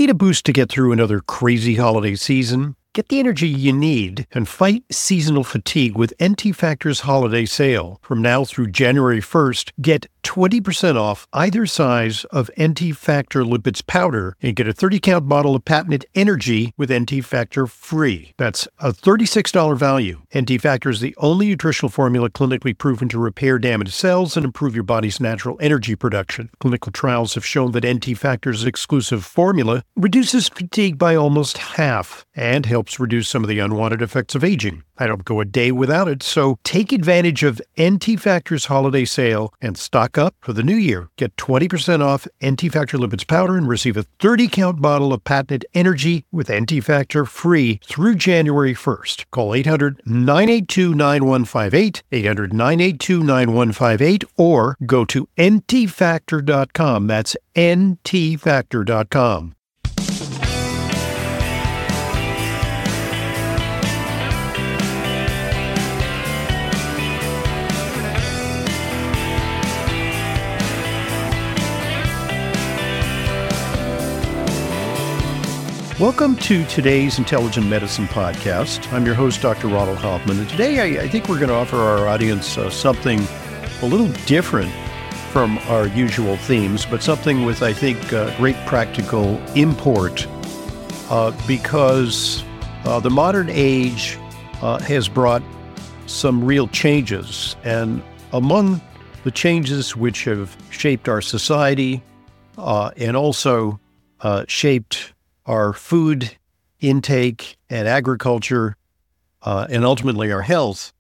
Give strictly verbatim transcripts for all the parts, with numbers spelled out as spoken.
Need a boost to get through another crazy holiday season? Get the energy you need and fight seasonal fatigue with N T Factor's holiday sale. From now through January first, get twenty percent off either size of N T Factor lipids powder and get a thirty count bottle of patented energy with N T Factor free. That's a thirty-six dollars value. N T Factor is the only nutritional formula clinically proven to repair damaged cells and improve your body's natural energy production. Clinical trials have shown that N T Factor's exclusive formula reduces fatigue by almost half and helps reduce some of the unwanted effects of aging. I don't go a day without it, so take advantage of N T Factor's holiday sale and stock up for the new year. Get twenty percent off N T Factor lipids powder and receive a thirty count bottle of patented energy with N T Factor free through January first. Call eight hundred, nine eight two, nine one five eight, eight hundred, nine eight two, nine one five eight, or go to N T factor dot com. That's N T factor dot com. Welcome to today's Intelligent Medicine Podcast. I'm your host, Doctor Ronald Hoffman, and today I, I think we're going to offer our audience uh, something a little different from our usual themes, but something with, I think, uh, great practical import uh, because uh, the modern age uh, has brought some real changes, and among the changes which have shaped our society uh, and also uh, shaped our food intake and agriculture, uh, and ultimately our health,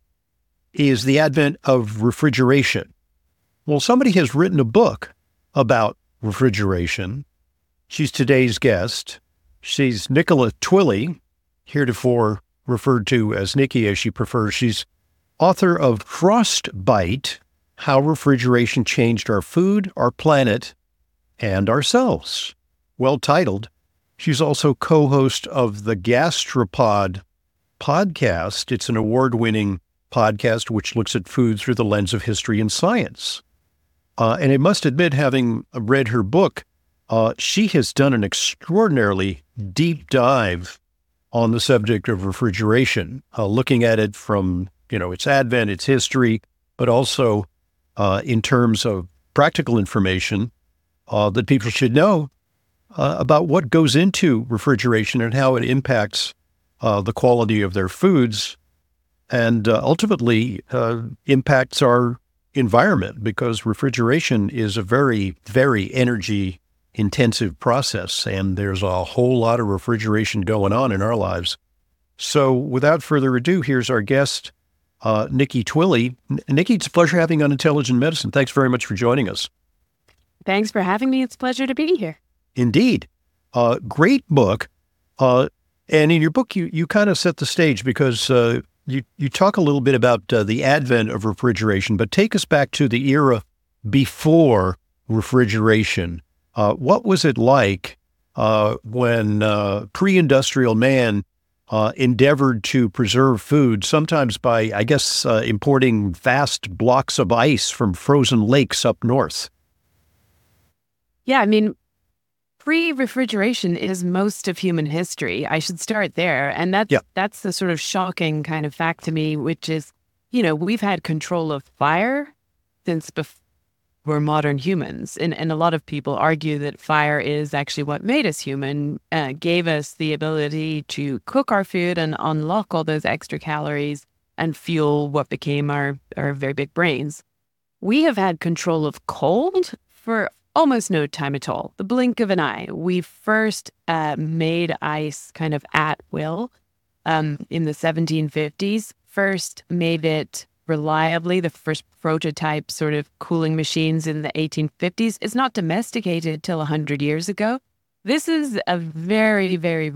is the advent of refrigeration. Well, somebody has written a book about refrigeration. She's today's guest. She's Nicola Twilley, heretofore referred to as Nikki as she prefers. She's author of Frostbite: How Refrigeration Changed Our Food, Our Planet, and Ourselves. Well titled. She's also co-host of the Gastropod podcast. It's an award-winning podcast which looks at food through the lens of history and science. Uh, and I must admit, having read her book, uh, she has done an extraordinarily deep dive on the subject of refrigeration, uh, looking at it from, you know, its advent, its history, but also uh, in terms of practical information uh, that people should know Uh, about what goes into refrigeration and how it impacts uh, the quality of their foods and uh, ultimately uh, impacts our environment, because refrigeration is a very, very energy-intensive process, and there's a whole lot of refrigeration going on in our lives. So without further ado, here's our guest, uh, Nikki Twilley. N- Nikki, it's a pleasure having you on Intelligent Medicine. Thanks very much for joining us. Thanks for having me. It's a pleasure to be here. Indeed. Uh, great book. Uh, and in your book, you, you kind of set the stage because uh, you, you talk a little bit about uh, the advent of refrigeration, but take us back to the era before refrigeration. Uh, what was it like uh, when uh, pre-industrial man uh, endeavored to preserve food, sometimes by, I guess, uh, importing vast blocks of ice from frozen lakes up north? Yeah, I mean, pre-refrigeration is most of human history. I should start there. And that's, yeah. that's the sort of shocking kind of fact to me, which is, you know, we've had control of fire since before we're modern humans. And, and a lot of people argue that fire is actually what made us human, uh, gave us the ability to cook our food and unlock all those extra calories and fuel what became our, our very big brains. We have had control of cold for almost no time at all, the blink of an eye. We first uh, made ice kind of at will um, in the seventeen fifties, first made it reliably, the first prototype sort of cooling machines in the eighteen fifties. It's not domesticated till one hundred years ago. This is a very, very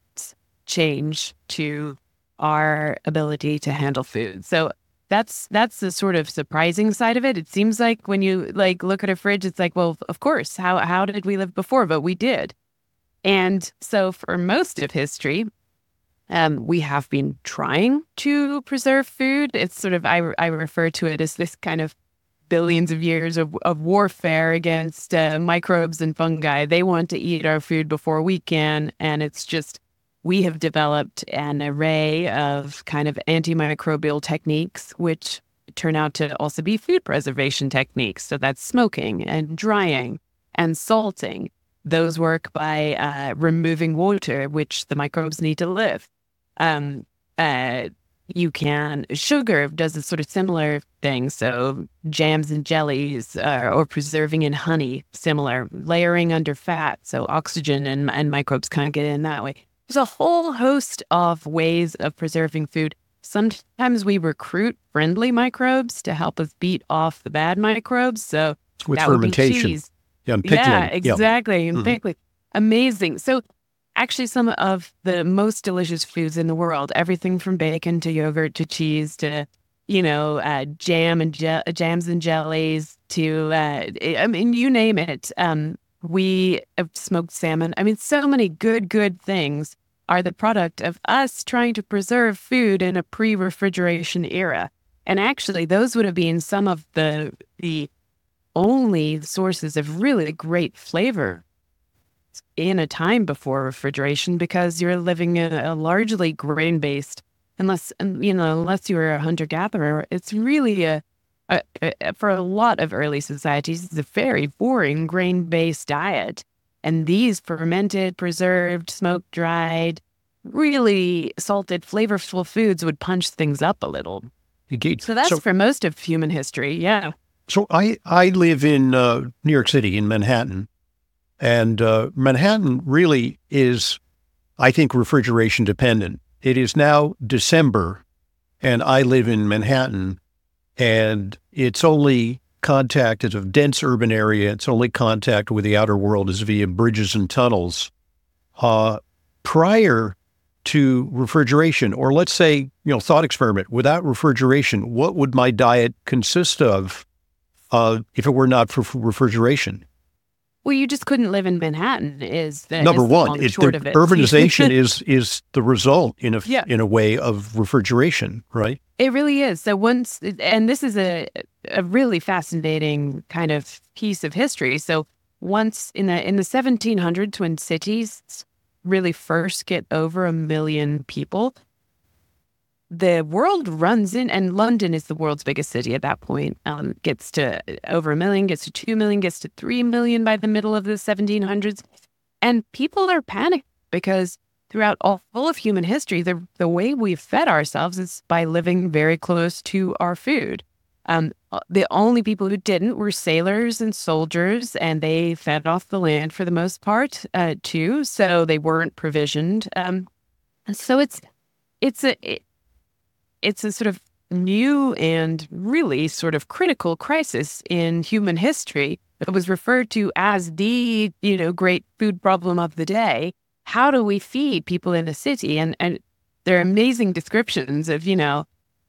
change to our ability to handle food. So That's that's the sort of surprising side of it. It seems like when you like look at a fridge, it's like, well, of course, how how did we live before? But we did. And so for most of history, um, we have been trying to preserve food. It's sort of, I, I refer to it as this kind of billions of years of, of warfare against uh, microbes and fungi. They want to eat our food before we can. And it's just, we have developed an array of kind of antimicrobial techniques, which turn out to also be food preservation techniques. So that's smoking and drying and salting. Those work by uh, removing water, which the microbes need to live. Um, uh, you can, sugar does a sort of similar thing. So jams and jellies uh, or preserving in honey, similar. Layering under fat, so oxygen and, and microbes kind of get in that way. There's a whole host of ways of preserving food. Sometimes we recruit friendly microbes to help us beat off the bad microbes. So with that fermentation. Would be cheese. Yeah, and pickling. Yeah, exactly. Yeah. And Mm-hmm. pickling. Amazing. So actually some of the most delicious foods in the world, everything from bacon to yogurt to cheese to, you know, uh, jam and je- jams and jellies to, uh, I mean, you name it. Um, we have smoked salmon. I mean, so many good, good things are the product of us trying to preserve food in a pre-refrigeration era. And actually, those would have been some of the the only sources of really great flavor in a time before refrigeration, because you're living in a largely grain-based, unless, you know, unless you're a hunter-gatherer, it's really a, a, a, for a lot of early societies, it's a very boring grain-based diet. And these fermented, preserved, smoked, dried, really salted, flavorful foods would punch things up a little. Indeed. So that's so, for most of human history, yeah. So I, I live in uh, New York City, in Manhattan. And uh, Manhattan really is, I think, refrigeration dependent. It is now December, and I live in Manhattan, and it's only contact, it's a dense urban area, it's only contact with the outer world is via bridges and tunnels. Uh, prior to refrigeration, or let's say, you know, thought experiment, without refrigeration, what would my diet consist of uh, if it were not for refrigeration? Well, you just couldn't live in Manhattan is the number is the one. long It, short the of it. urbanization is is the result in a Yeah. in a way of refrigeration, right? It really is. So once, and this is a a really fascinating kind of piece of history. So once in the in the seventeen hundreds, when cities really first get over a million people, the world runs in, and London is the world's biggest city at that point, um, gets to over a million, gets to two million, gets to three million by the middle of the seventeen hundreds. And people are panicked because throughout all of human history, the, the way we've fed ourselves is by living very close to our food. Um, the only people who didn't were sailors and soldiers, and they fed off the land for the most part, uh, too. So they weren't provisioned. Um, and so it's, it's a, it, It's a sort of new and really sort of critical crisis in human history that was referred to as the, you know, great food problem of the day. How do we feed people in a city? And and there are amazing descriptions of, you know,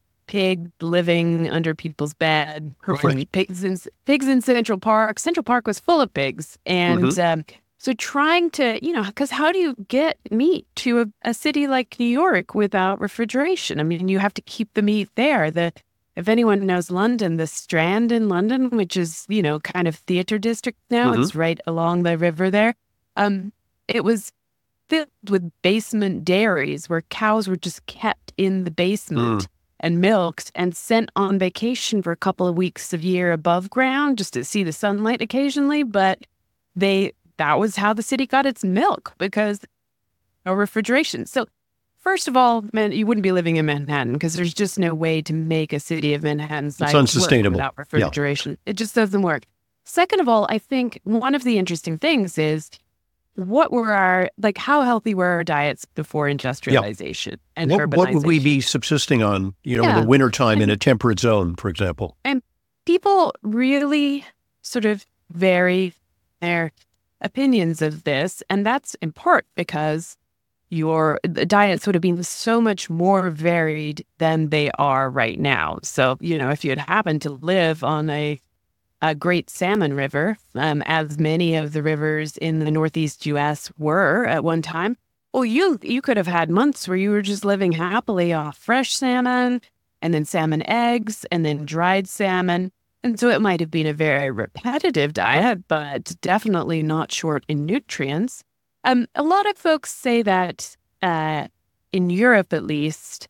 pig living under people's bed, Right. pigs in pigs in Central Park. Central Park was full of pigs, and Mhm. um, so trying to, you know, because how do you get meat to a, a city like New York without refrigeration? I mean, you have to keep the meat there. The if anyone knows London, the Strand in London, which is, you know, kind of theater district now, Mhm. it's right along the river there. Um, it was filled with basement dairies where cows were just kept in the basement Mm. and milked and sent on vacation for a couple of weeks a year above ground just to see the sunlight occasionally. But they that was how the city got its milk, because no refrigeration. So first of all, man, you wouldn't be living in Manhattan because there's just no way to make a city of Manhattan size It's unsustainable. work without refrigeration. It just doesn't work. Second of all, I think one of the interesting things is what were our, like, how healthy were our diets before industrialization and What, urbanization? what would we be subsisting on, you know, in Yeah. the wintertime in a temperate zone, for example? And people really sort of vary their opinions of this. And that's in part because your the diets would have been so much more varied than they are right now. So, you know, if you had happened to live on a a great salmon river, um, as many of the rivers in the Northeast U S were at one time, well, you you could have had months where you were just living happily off fresh salmon and then salmon eggs and then dried salmon. And so it might have been a very repetitive diet, but definitely not short in nutrients. Um, a lot of folks say that uh, in Europe, at least,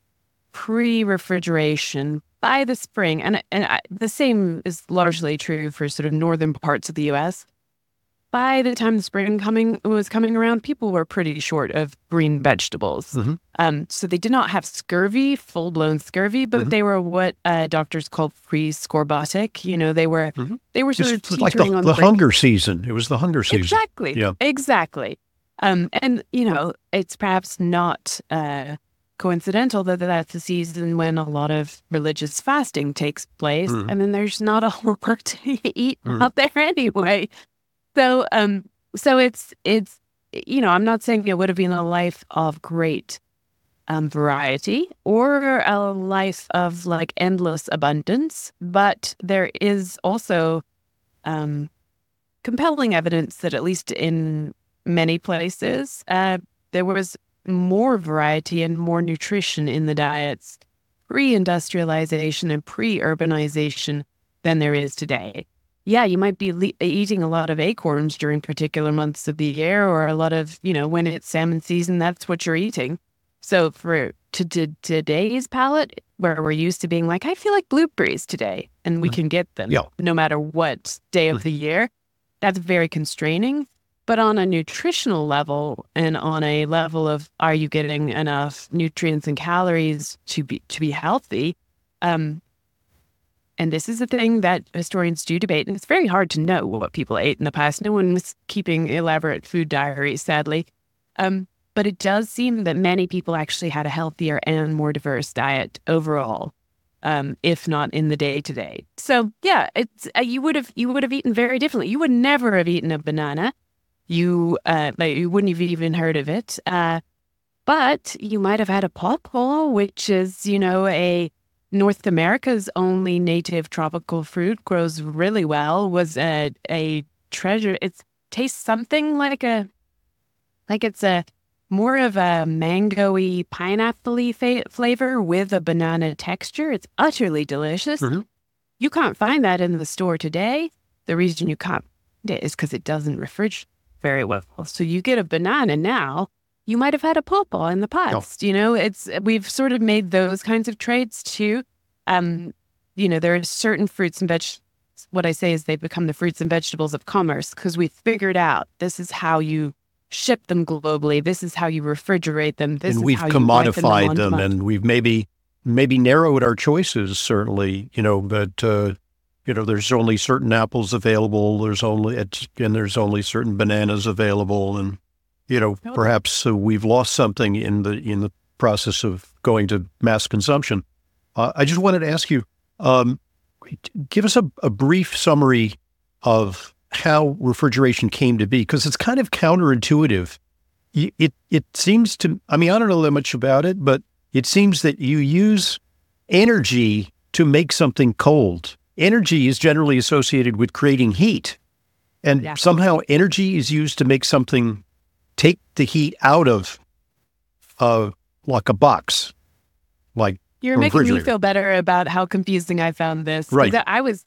pre-refrigeration by the spring, and and I, the same is largely true for sort of northern parts of the U S. By the time the spring coming was coming around, people were pretty short of green vegetables. Mm-hmm. Um, so they did not have scurvy, full-blown scurvy, but mm-hmm. they were what uh, doctors call pre-scorbutic. You know, they were mm-hmm. they were sort Just of like the, on the the hunger season. It was the hunger season. Exactly. Yeah. Exactly. Um, and you know, it's perhaps not uh, coincidental that that's the season when a lot of religious fasting takes place, mm-hmm. and then there's not a whole lot to eat mm-hmm. out there anyway. So, um, so it's, it's, you know, I'm not saying it would have been a life of great um, variety or a life of like endless abundance, but there is also um, compelling evidence that at least in many places, uh, there was more variety and more nutrition in the diets pre-industrialization and pre-urbanization than there is today. Yeah, you might be le- eating a lot of acorns during particular months of the year, or a lot of, you know, when it's salmon season, that's what you're eating. So for to, to today's palate, where we're used to being like, I feel like blueberries today, and we mm. can get them yeah. no matter what day of the year, that's very constraining. But on a nutritional level and on a level of, are you getting enough nutrients and calories to be to be healthy? Um, And this is a thing that historians do debate, and it's very hard to know what people ate in the past. No one was keeping elaborate food diaries, sadly. Um, but it does seem that many people actually had a healthier and more diverse diet overall, um, if not in the day-to-day. So, yeah, it's uh, you would have you would have eaten very differently. You would never have eaten a banana. You uh, like, you wouldn't have even heard of it. Uh, but you might have had a pawpaw, which is, you know, a North America's only native tropical fruit, grows really well, was a, a treasure. It tastes something like a, like it's a more of a mango-y, pineapple-y fa- flavor with a banana texture. It's utterly delicious. Mm-hmm. You can't find that in the store today. The reason you can't find it is because it doesn't refrigerate very well. So you get a banana now, you might have had a pawpaw in the past. No. You know, it's we've sort of made those kinds of trades too. Um, you know, there are certain fruits and veg. What I say is they've become the fruits and vegetables of commerce because we figured out this is how you ship them globally. This is how you refrigerate them. This and is we've how commodified you them, them, and we've maybe maybe narrowed our choices. Certainly, you know, but uh, you know, there's only certain apples available. There's only and there's only certain bananas available, and you know, perhaps uh, we've lost something in the in the process of going to mass consumption. Uh, I just wanted to ask you, um, give us a, a brief summary of how refrigeration came to be, because it's kind of counterintuitive. It it seems to, I mean, I don't know that much about it, but it seems that you use energy to make something cold. Energy is generally associated with creating heat, and yeah. somehow energy is used to make something take the heat out of, uh, like a box, like You're making me feel better about how confusing I found this. Right. I was,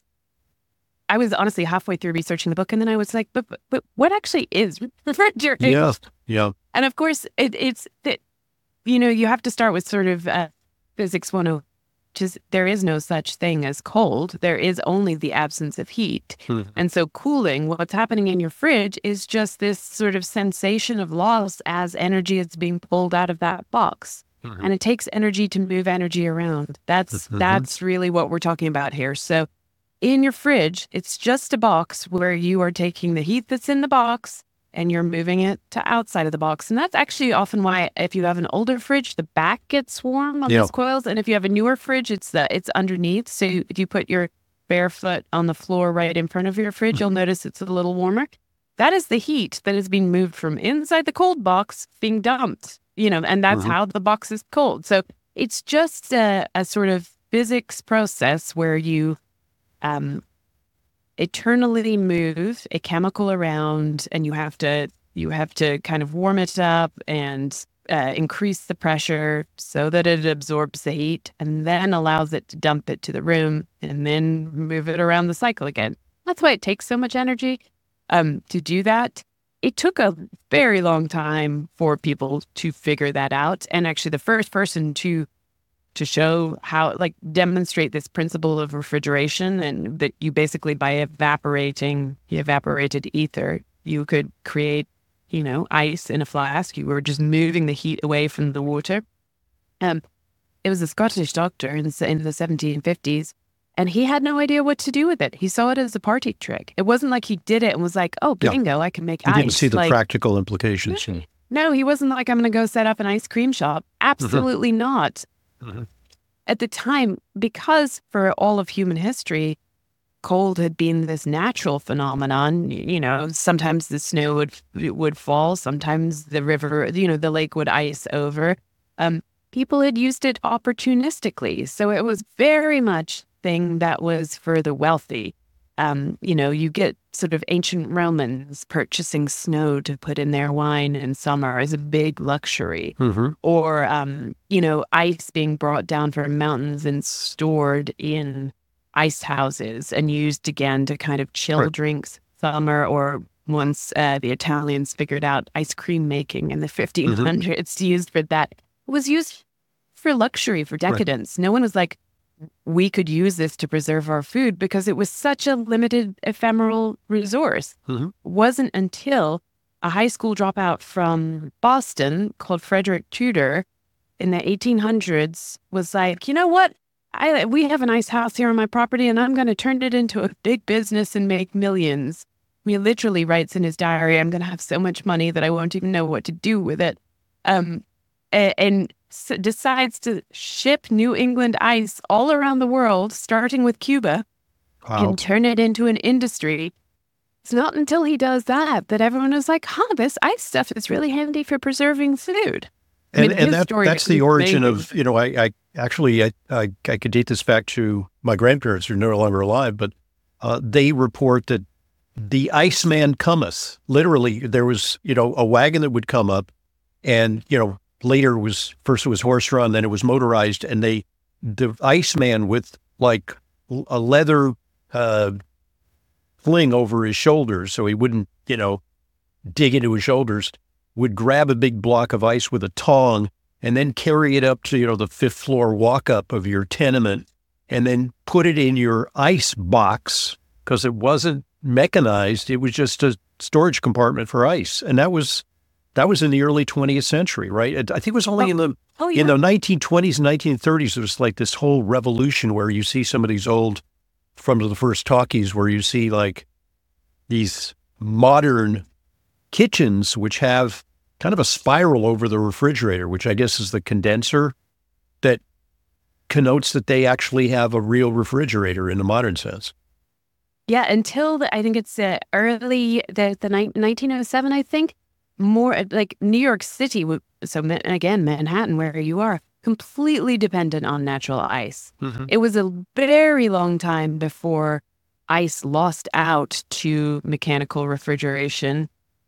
I was honestly halfway through researching the book, and then I was like, but, but, but what actually is refrigeration? Yeah, yeah. And of course, it, it's that, you know, you have to start with sort of uh, physics one oh one, which is there is no such thing as cold. There is only the absence of heat. Mm-hmm. And so cooling, what's happening in your fridge is just this sort of sensation of loss as energy is being pulled out of that box. Mm-hmm. And it takes energy to move energy around. That's mm-hmm. that's really what we're talking about here. So in your fridge, it's just a box where you are taking the heat that's in the box and you're moving it to outside of the box. And that's actually often why if you have an older fridge, the back gets warm on yeah. those coils. And if you have a newer fridge, it's the it's underneath. So if you put your bare foot on the floor right in front of your fridge, you'll notice it's a little warmer. That is the heat that is being moved from inside the cold box being dumped, you know, and that's mm-hmm. how the box is cold. So it's just a, a sort of physics process where you um, eternally move a chemical around, and you have to you have to kind of warm it up and uh, increase the pressure so that it absorbs the heat and then allows it to dump it to the room and then move it around the cycle again. That's why it takes so much energy um, to do that. It took a very long time for people to figure that out. And actually the first person to to show how, like, demonstrate this principle of refrigeration, and that you basically, by evaporating the evaporated ether, you could create, you know, ice in a flask. You were just moving the heat away from the water. Um, it was a Scottish doctor in the, in the seventeen fifties, and he had no idea what to do with it. He saw it as a party trick. It wasn't like he did it and was like, oh, bingo, yeah. I can make he ice. He didn't see the like, practical implications. No, he wasn't like, I'm going to go set up an ice cream shop. Absolutely mm-hmm. not. Mm-hmm. At the time, because for all of human history, cold had been this natural phenomenon. You know, sometimes the snow would would fall, sometimes the river, you know, the lake would ice over. Um, people had used it opportunistically, so it was very much a thing that was for the wealthy. Um, you know, you get sort of ancient Romans purchasing snow to put in their wine in summer as a big luxury. Mm-hmm. Or, um, you know, ice being brought down from mountains and stored in ice houses and used again to kind of chill right. drinks summer. Or once uh, the Italians figured out ice cream making in the fifteen hundreds, mm-hmm. used for that. It was used for luxury, for decadence. Right. No one was like, we could use this to preserve our food, because it was such a limited, ephemeral resource. Mm-hmm. It wasn't until a high school dropout from Boston called Frederick Tudor in the eighteen hundreds was like, you know what? I we have a nice house here on my property, and I'm going to turn it into a big business and make millions. He literally writes in his diary, I'm going to have so much money that I won't even know what to do with it. Um, and, and decides to ship New England ice all around the world, starting with Cuba, wow. and turn it into an industry. It's not until he does that that everyone is like, huh, this ice stuff is really handy for preserving food. I and mean, and that, that's the origin amazing. of, you know, I, I actually, I, I, I could date this back to my grandparents, who are no longer alive, but uh, they report that the Iceman cometh. Literally, there was, you know, a wagon that would come up, and, you know, later was, first it was horse-drawn, then it was motorized, and they, the Iceman with like a leather uh, fling over his shoulders so he wouldn't, you know, dig into his shoulders, would grab a big block of ice with a tong and then carry it up to, you know, the fifth floor walk-up of your tenement, and then put it in your ice box, because it wasn't mechanized. It was just a storage compartment for ice. And that was... That was in the early twentieth century, right? I think it was only oh, in the oh, yeah. in the nineteen twenties and nineteen thirties, there was like this whole revolution where you see some of these old, from the first talkies, where you see like these modern kitchens which have kind of a spiral over the refrigerator, which I guess is the condenser that connotes that they actually have a real refrigerator in the modern sense. Yeah, until the, I think it's uh, early, the, the ni- nineteen oh seven, I think. More like New York City, so again, Manhattan, where you are, completely dependent on natural ice. Mm-hmm. It was a very long time before ice lost out to mechanical refrigeration.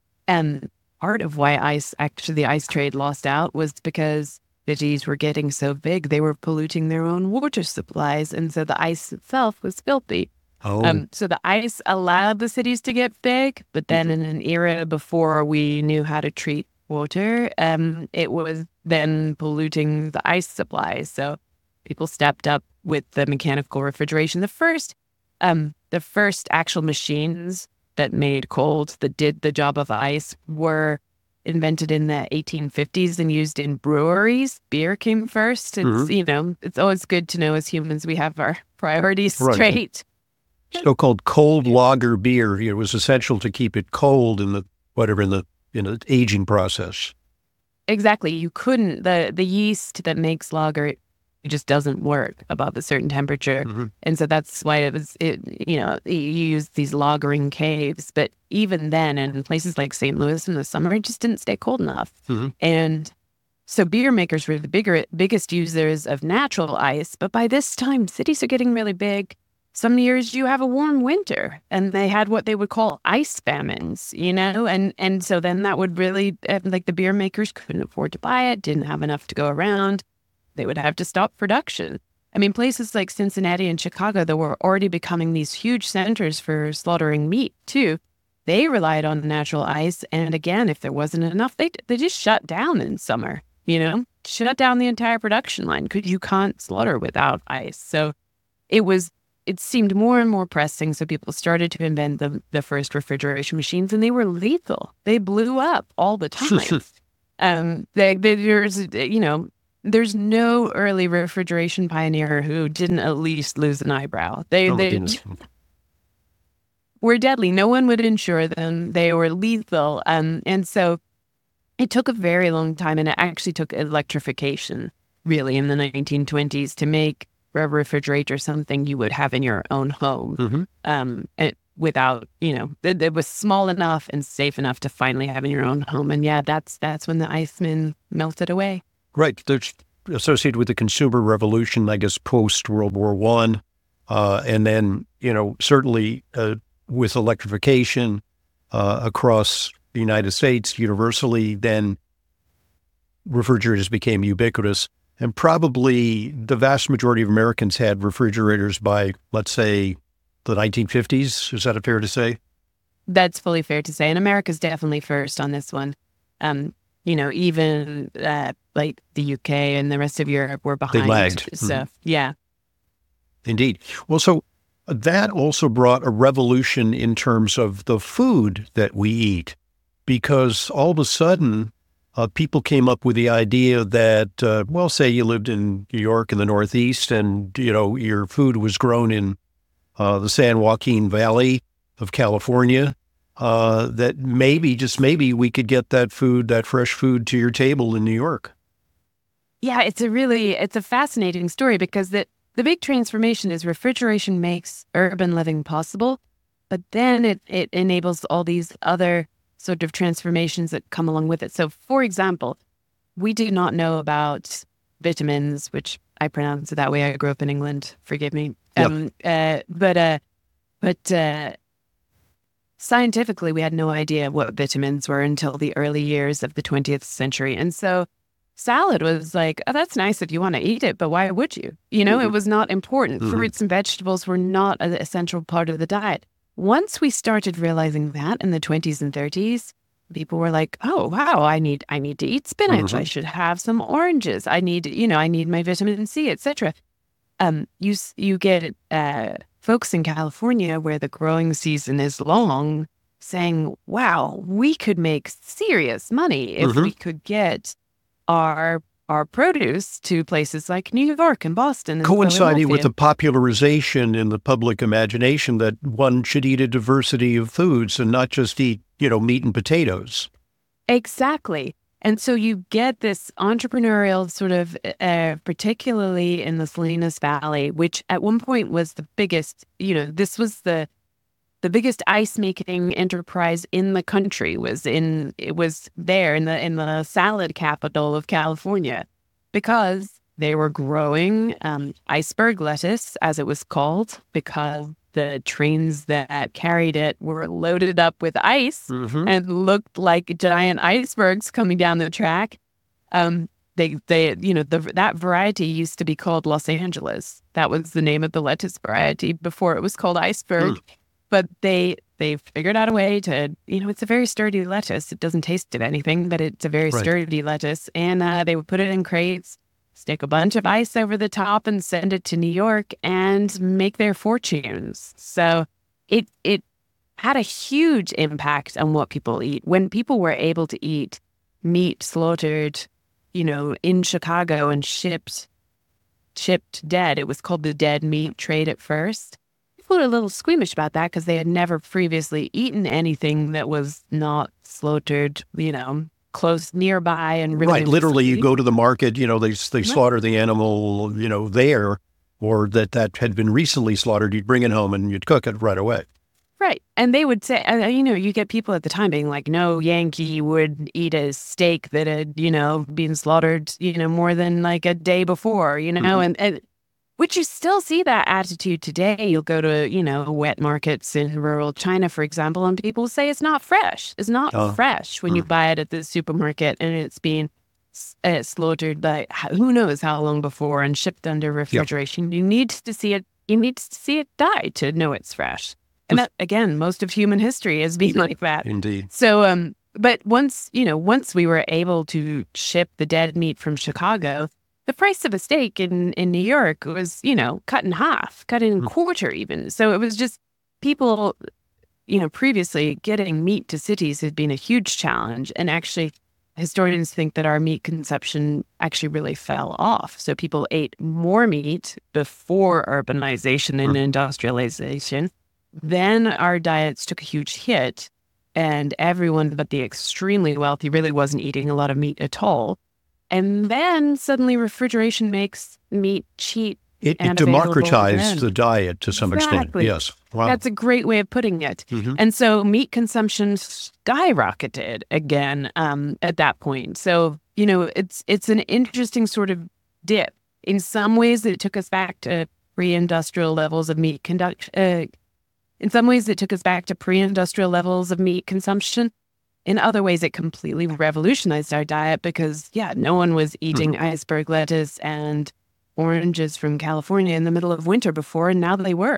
And part of why ice, actually the ice trade lost out, was because cities were getting so big, they were polluting their own water supplies. And so the ice itself was filthy. Oh. Um, so the ice allowed the cities to get big, but then in an era before we knew how to treat water, um, it was then polluting the ice supplies. So people stepped up with the mechanical refrigeration. The first, um, the first actual machines that made cold, that did the job of ice, were invented in the eighteen fifties and used in breweries. Beer came first. It's, mm-hmm. you know, it's always good to know as humans we have our priorities right. straight. So-called cold lager beer. It was essential to keep it cold in the whatever in the in the aging process. Exactly. You couldn't the the yeast that makes lager, it just doesn't work above a certain temperature, mm-hmm. and so that's why it was. It you know you use these lagering caves, but even then, in places like Saint Louis in the summer, it just didn't stay cold enough, mm-hmm. and so beer makers were the bigger biggest users of natural ice. But by this time, cities are getting really big. some years you have a warm winter, and they had what they would call ice famines, you know, and and so then that would really, like, the beer makers couldn't afford to buy it, didn't have enough to go around. They would have to stop production. I mean, places like Cincinnati and Chicago that were already becoming these huge centers for slaughtering meat too, they relied on natural ice. And again, if there wasn't enough, they they just shut down in summer, you know, shut down the entire production line because you can't slaughter without ice. So it was, it seemed more and more pressing. So people started to invent the, the first refrigeration machines, and they were lethal. They blew up all the time. um, they, they, there's, you know, there's no early refrigeration pioneer who didn't at least lose an eyebrow. They, oh, they were deadly. No one would insure them. They were lethal. Um, and so it took a very long time, and it actually took electrification, really, in the nineteen twenties to make a refrigerator something you would have in your own home, mm-hmm. um, it, without, you know, it, it was small enough and safe enough to finally have in your own home. And yeah, that's that's when the Iceman melted away. Right. There's associated with the consumer revolution, I guess, post World War One, uh, and then, you know, certainly uh, with electrification uh, across the United States universally, then refrigerators became ubiquitous. And probably the vast majority of Americans had refrigerators by, let's say, the nineteen fifties. Is that fair to say? That's fully fair to say. And America's definitely first on this one. Um, you know, even uh, like the U K and the rest of Europe were behind. They lagged. So, mm-hmm. yeah. Indeed. Well, so that also brought a revolution in terms of the food that we eat, because all of a sudden, Uh, people came up with the idea that, uh, well, say you lived in New York in the Northeast, and, you know, your food was grown in uh, the San Joaquin Valley of California, uh, that maybe, just maybe, we could get that food, that fresh food to your table in New York. Yeah, it's a really, it's a fascinating story, because the, the big transformation is refrigeration makes urban living possible, but then it, it enables all these other sort of transformations that come along with it. So, for example, we do not know about vitamins, which I pronounce it that way. I grew up in England. Forgive me. Yep. Um, uh, but uh, but uh, scientifically, we had no idea what vitamins were until the early years of the twentieth century. And so salad was like, oh, that's nice if you want to eat it, but why would you? You know, mm-hmm. It was not important. Mm-hmm. Fruits and vegetables were not an essential part of the diet. Once we started realizing that in the twenties and thirties, people were like, oh, wow, I need I need to eat spinach. Mm-hmm. I should have some oranges. I need, you know, I need my vitamin C, et cetera. Um, you, you get uh, folks in California where the growing season is long saying, wow, we could make serious money if mm-hmm. we could get our our produce to places like New York and Boston. And coinciding with the popularization in the public imagination that one should eat a diversity of foods and not just eat, you know, meat and potatoes. Exactly. And so you get this entrepreneurial sort of, uh, particularly in the Salinas Valley, which at one point was the biggest, you know, this was the the biggest ice making enterprise in the country. Was in it was there in the in the salad capital of California, because they were growing um, iceberg lettuce, as it was called, because the trains that carried it were loaded up with ice mm-hmm. and looked like giant icebergs coming down the track. Um, they they you know the, that variety used to be called Los Angeles. That was the name of the lettuce variety before it was called iceberg. Mm. But they they figured out a way to, you know, it's a very sturdy lettuce. It doesn't taste of anything, but it's a very right. sturdy lettuce. And uh, they would put it in crates, stick a bunch of ice over the top, and send it to New York and make their fortunes. So it it had a huge impact on what people eat. When people were able to eat meat slaughtered, you know, in Chicago and shipped shipped dead, it was called the dead meat trade at first. People were a little squeamish about that because they had never previously eaten anything that was not slaughtered, you know, close nearby and really right. Literally, you go to the market, you know, they they right. slaughter the animal, you know, there, or that that had been recently slaughtered. You'd bring it home and you'd cook it right away. Right, and they would say, uh, you know, you get people at the time being like, no Yankee would eat a steak that had, you know, been slaughtered, you know, more than like a day before, you know, mm-hmm. and. and which you still see that attitude today. You'll go to, you know, wet markets in rural China, for example, and people say it's not fresh. It's not oh. fresh when mm. you buy it at the supermarket and it's being uh, slaughtered by who knows how long before and shipped under refrigeration. Yep. You need to see it. You need to see it die to know it's fresh. And that, again, most of human history has been like that. Indeed. So, um, but once, you know, once we were able to ship the dead meat from Chicago, the price of a steak in, in New York was, you know, cut in half, cut in a quarter even. So it was just people, you know, previously getting meat to cities had been a huge challenge. And actually, historians think that our meat consumption actually really fell off. So people ate more meat before urbanization and industrialization. Then our diets took a huge hit, and everyone but the extremely wealthy really wasn't eating a lot of meat at all. And then suddenly refrigeration makes meat cheap. It, it democratized the diet to some exactly. extent. Yes. Wow. That's a great way of putting it. Mm-hmm. And so meat consumption skyrocketed again um, at that point. So, you know, it's it's an interesting sort of dip. In some ways, it took us back to pre-industrial levels of meat conduct. Uh, in some ways, it took us back to pre-industrial levels of meat consumption. In other ways, it completely revolutionized our diet because, yeah, no one was eating mm-hmm. iceberg lettuce and oranges from California in the middle of winter before, and now they were.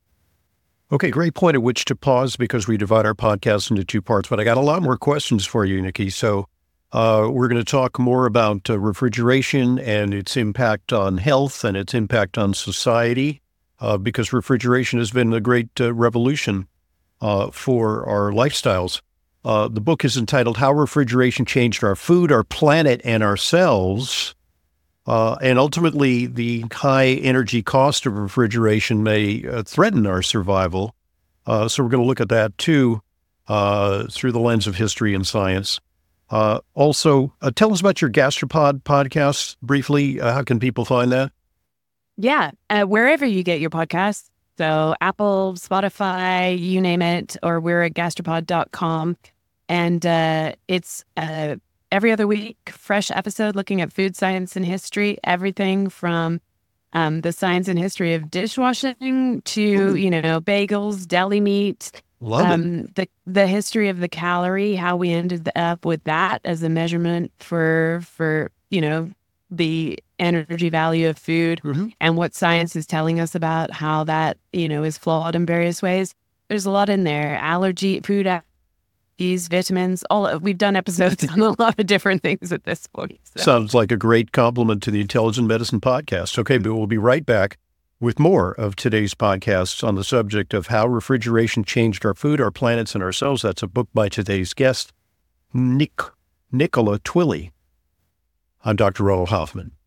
Okay, great point at which to pause because we divide our podcast into two parts, but I got a lot more questions for you, Nikki. So uh, we're going to talk more about uh, refrigeration and its impact on health and its impact on society uh, because refrigeration has been a great uh, revolution uh, for our lifestyles. Uh, the book is entitled How Refrigeration Changed Our Food, Our Planet, and Ourselves. Uh, and ultimately, the high energy cost of refrigeration may uh, threaten our survival. Uh, so we're going to look at that, too, uh, through the lens of history and science. Uh, also, uh, tell us about your Gastropod podcast briefly. Uh, how can people find that? Yeah, uh, wherever you get your podcasts. So Apple, Spotify, you name it, or we're at gastropod dot com. And uh, it's uh, every other week, fresh episode looking at food science and history, everything from um, the science and history of dishwashing to, you know, bagels, deli meat. Love um, it. The, the history of the calorie, how we ended up with that as a measurement for, for you know, the energy value of food mm-hmm. and what science is telling us about how that, you know, is flawed in various ways. There's a lot in there. Allergy, food allergies, vitamins, all we've done episodes on a lot of different things at this point. So. Sounds like a great compliment to the Intelligent Medicine podcast. Okay, but we'll be right back with more of today's podcasts on the subject of how refrigeration changed our food, our planets, and ourselves. That's a book by today's guest, Nick, Nicola Twilley. I'm Doctor Ronald Hoffman.